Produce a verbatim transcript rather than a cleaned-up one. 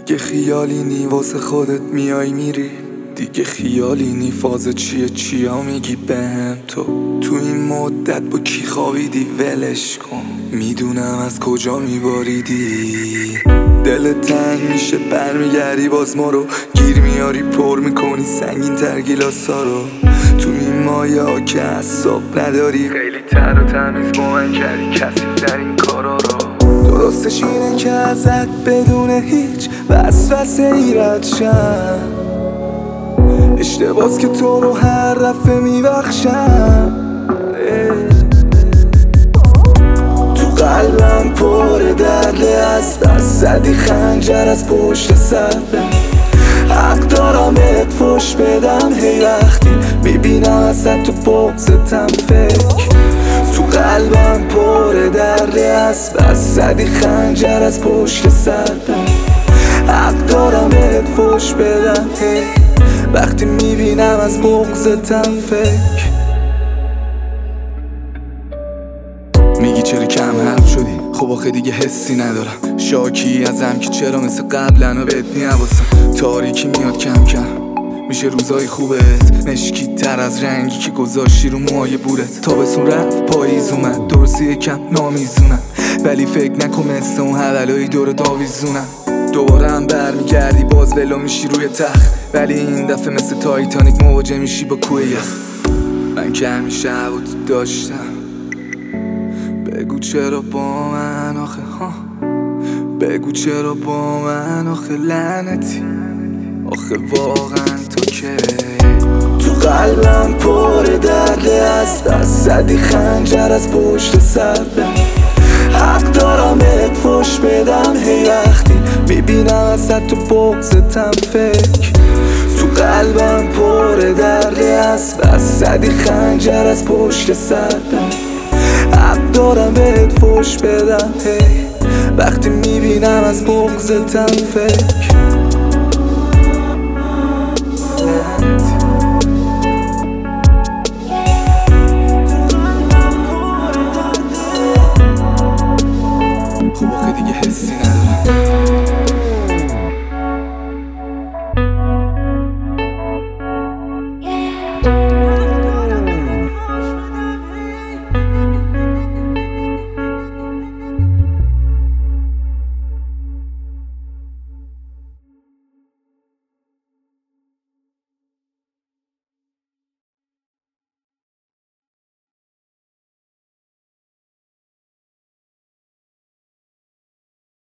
دیگه خیالی نی واسه خودت میای میری، دیگه خیالی نی فاز چیه چیا میگی بهم تو تو این مدت با کی خوابیدی ولش کن، میدونم از کجا میباریدی. دلت تنگ میشه برمیگردی باز ما رو گیر میاری، پر میکنی سنگین تر گیلاسا رو تو این مایه ها که حساب نداری، خیلی تر و تمیز با من کردی کسی در این کارا رو. درستش اینه که ازت بدون هیچ وسوسه ای رد شم، اشتباس که تو رو هر دفعه میبخشم. تو قلبم پر درده از دست زدی خنجر از پشت سرم، حق دارم بهت فش بدم هی وقتی میبینم ازت تو بغضتم فکر. تو قلبم پر درده از دست زدی خنجر از پشت سرم، حق دارم بهت فش بدم هی وقتی میبینم از بغضتم فکر. میگی چرا کم حرف شدی، خب آخه دیگه حسی ندارم، شاکی ازم که چرا مثل قبلن و بهت نیواسم. تاریکی میاد کم کم میشه روزای خوبت، مشکی تر از رنگی که گذاشتی رو موهای بورت. تابستون رفت پاییز اومد درستی یکم نامیزونم، ولی فکر نکن مثل اون حولایی دور داویزونم. دوباره هم برمیگردی باز ولو میشی روی تخت، ولی این دفعه مثل تایتانیک مواجه میشی با کوه یخ. من که همیشه هوا تو داشتم، بگو چرا با من آخه ها، بگو چرا با من آخه لعنتی، آخه واقعا تو که تو قلبم پر درده از دست زدی خنجر از پشت سرم، حق دارم بهت فش بدم هی وقتی میبینم ازت تو بغضتم فکر. تو قلبم پر درده از دست زدی خنجر از پشت سرم، حق دارم بهت فش بدم هی وقتی میبینم از بغضتم فکر.